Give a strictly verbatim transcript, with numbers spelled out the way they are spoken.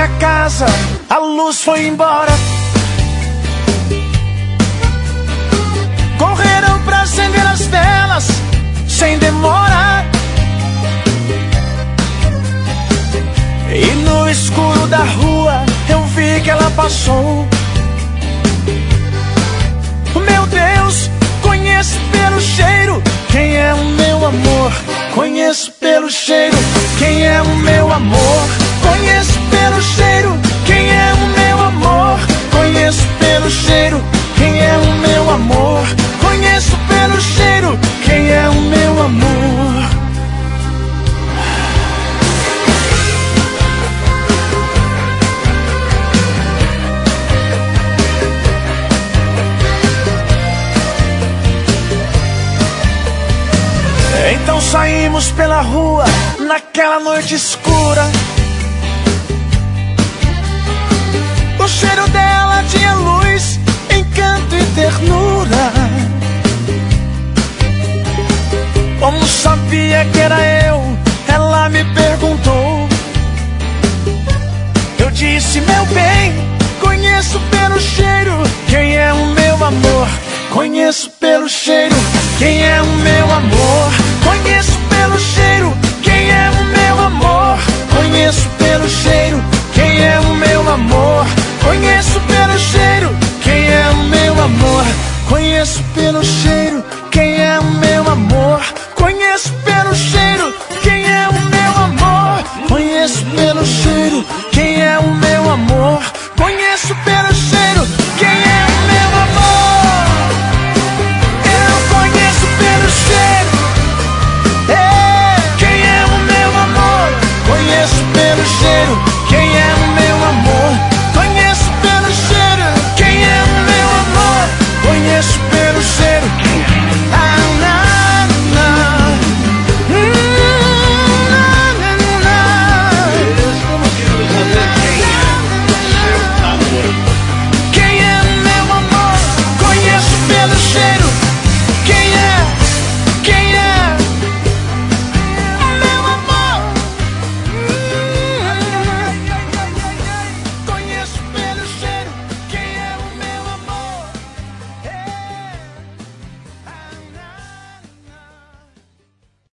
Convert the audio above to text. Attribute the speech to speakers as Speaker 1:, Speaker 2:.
Speaker 1: minha casa, a luz foi embora. Correram pra acender as velas, sem demora. E no escuro da rua eu vi que ela passou. Meu Deus, conheço pelo cheiro quem é o meu amor. Conheço pelo cheiro quem é o meu amor. Conheço pelo cheiro quem é o meu amor. Conheço pelo cheiro quem é o meu amor. Conheço pelo cheiro quem é o meu amor. Então saímos pela rua naquela noite escura. O cheiro dela tinha luz, encanto e ternura. Como sabia que era eu, ela me perguntou. Eu disse, meu bem, conheço pelo cheiro quem é o meu amor. Conheço pelo cheiro quem é o meu amor. Conheço pelo cheiro quem é o meu amor. Conheço pelo cheiro quem é o meu amor. Conheço pelo cheiro quem é o meu amor. Conheço pelo cheiro.